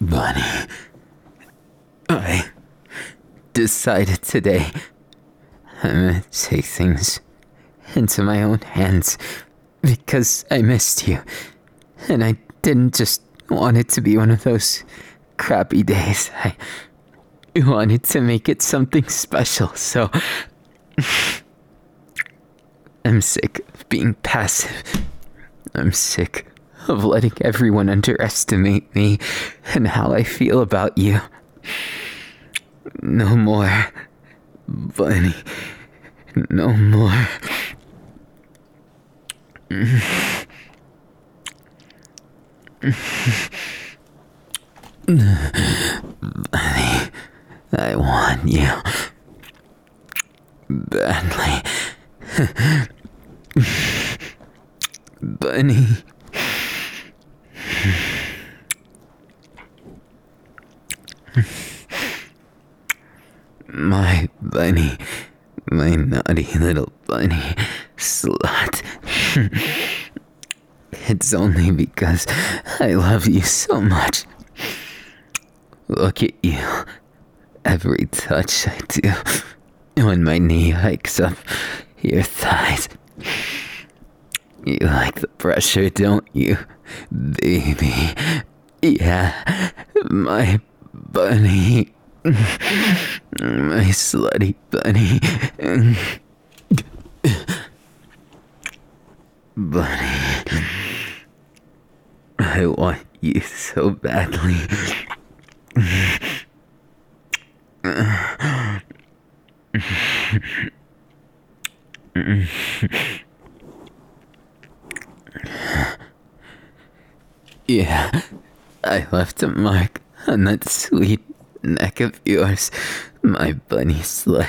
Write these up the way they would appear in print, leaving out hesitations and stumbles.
Bunny, I decided today I'm gonna take things into my own hands because I missed you. And I didn't just want it to be one of those crappy days. I wanted to make it something special, so I'm sick of being passive. I'm sick of letting everyone underestimate me and how I feel about you. No more, Bunny. No more. Bunny, I want you badly. Bunny. My bunny, my naughty little bunny slut. It's only because I love you so much. Look at you. Every touch I do, when my knee hikes up your thighs. You like the pressure, don't you, baby? Yeah, my bunny. My slutty bunny. Bunny. I want you so badly. Yeah, I left a mark on that sweet neck of yours, my bunny slut.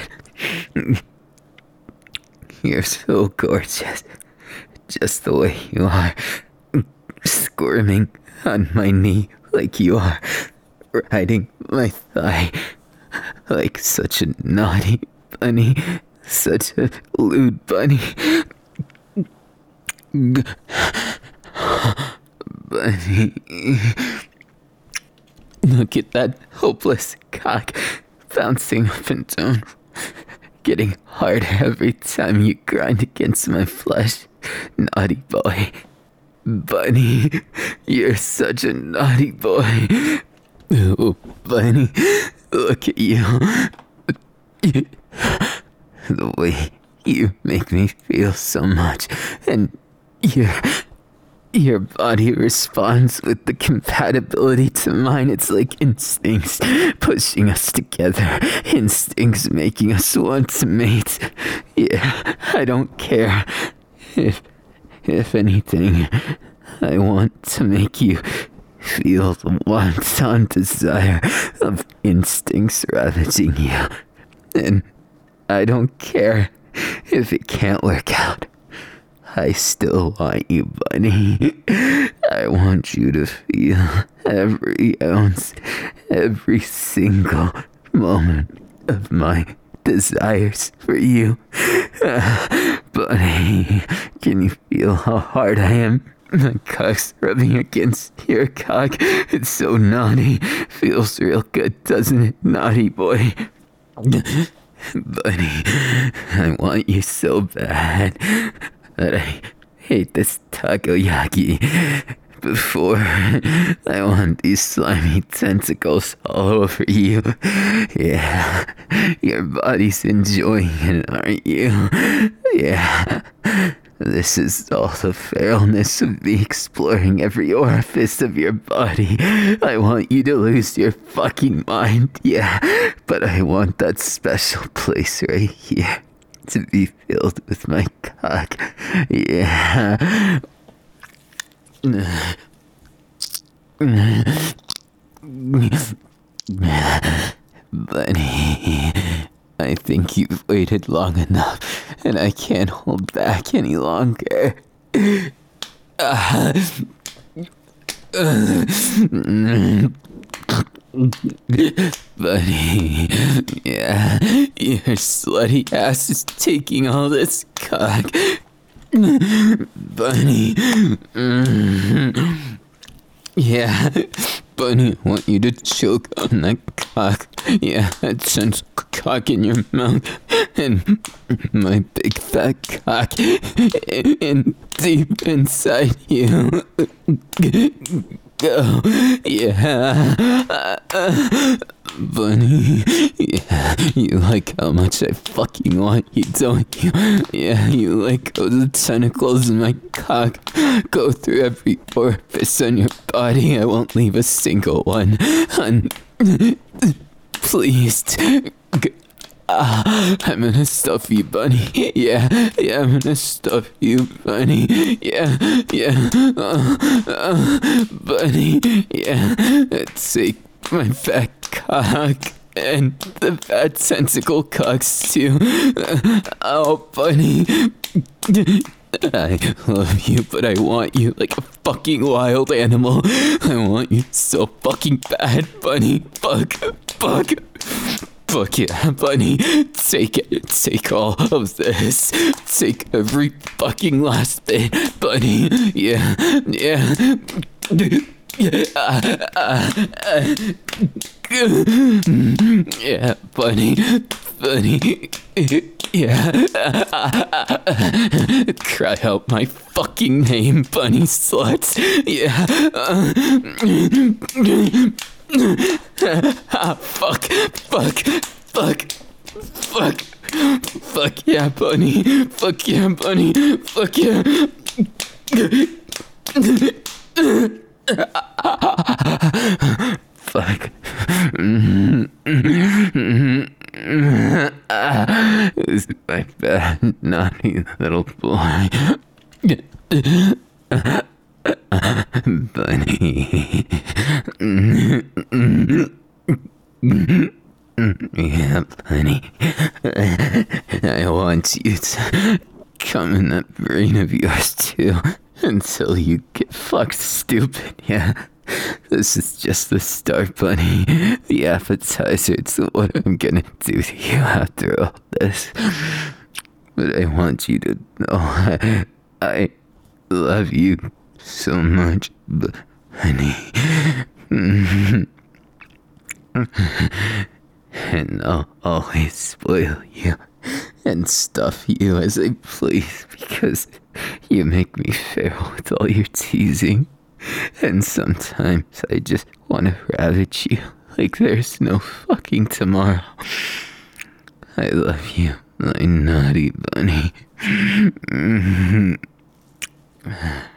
You're so gorgeous, just the way you are, squirming on my knee like you are, riding my thigh like such a naughty bunny, such a lewd bunny. Bunny. Look at that hopeless cock bouncing up and down, getting harder every time you grind against my flesh. Naughty boy. Bunny, you're such a naughty boy. Oh, Bunny, look at you. The way you make me feel so much, and your body responds with the compatibility to mine. It's like instincts pushing us together. Instincts making us want to mate. Yeah, I don't care. If anything, I want to make you feel the wanton desire of instincts ravaging you. And I don't care if it can't work out. I still want you, Bunny. I want you to feel every ounce, every single moment of my desires for you. Bunny, can you feel how hard I am? My cock's rubbing against your cock. It's so naughty. Feels real good, doesn't it, naughty boy? Bunny, I want you so bad that I hate this takoyaki. Before, I want these slimy tentacles all over you. Yeah, your body's enjoying it, aren't you? Yeah, this is all the feralness of me exploring every orifice of your body. I want you to lose your fucking mind, yeah, but I want that special place right here to be filled with my cock. Yeah. Bunny, I think you've waited long enough, and I can't hold back any longer. Bunny, yeah, your slutty ass is taking all this cock. Bunny, yeah, Bunny, I want you to choke on that cock. Yeah, that sense cock in your mouth. And my big fat cock in deep inside you. Go. Yeah. Bunny. Yeah. You like how much I fucking want you, don't you? Yeah, you like how the tentacles in my cock go through every orifice on your body. I won't leave a single one. Please. I'm gonna stuff you, Bunny. Yeah, I'm gonna stuff you, Bunny. Yeah, Bunny. Yeah, take my fat cock and the fat tentacle cocks too. Oh, Bunny. I love you, but I want you like a fucking wild animal. I want you so fucking bad, Bunny. Fuck. Fuck yeah, Bunny. Take it. Take all of this. Take every fucking last bit, Bunny. Yeah. Yeah, Bunny. Yeah. Cry out my fucking name, Bunny sluts. Yeah. Fuck yeah, Bunny. Fuck yeah, Bunny. Fuck yeah. Fuck. This is my bad, naughty little boy. Bunny. Yeah, Bunny. I want you to come in that brain of yours too until you get fucked stupid, yeah? This is just the start, Bunny. The appetizer. It's what I'm gonna do to you after all this. But I want you to know I love you so much, Bunny. And I'll always spoil you and stuff you as I please because you make me feral with all your teasing. And sometimes I just want to ravage you like there's no fucking tomorrow. I love you, my naughty Bunny.